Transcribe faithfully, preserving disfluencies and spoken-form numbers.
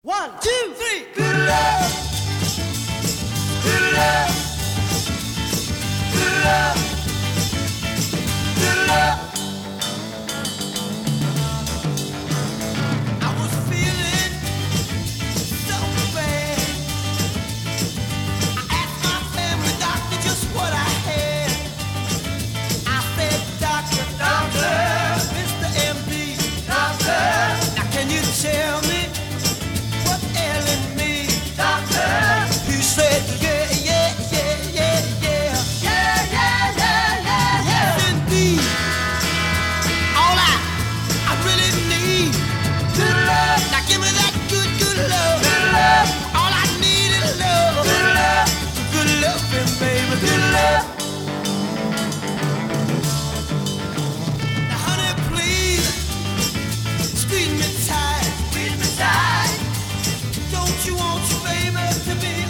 One, two, three. Good love. Good love. Good love. Good love. I was feeling so bad. I asked my family doctor just what I had. I said, Doctor, Doctor, Mister M D, Doctor, now can you tell me what's ailing me, Doctor? He said, yeah, yeah, yeah, yeah, yeah. Yeah, yeah, yeah, yeah, yeah. Yes, indeed. All I, I really need, good love. Now give me that good, good love. Good love. All I need is love. Good love. Good loving, baby. Good love. Now, honey, please, squeeze me tight. Squeeze me tight. Don't you want your baby to be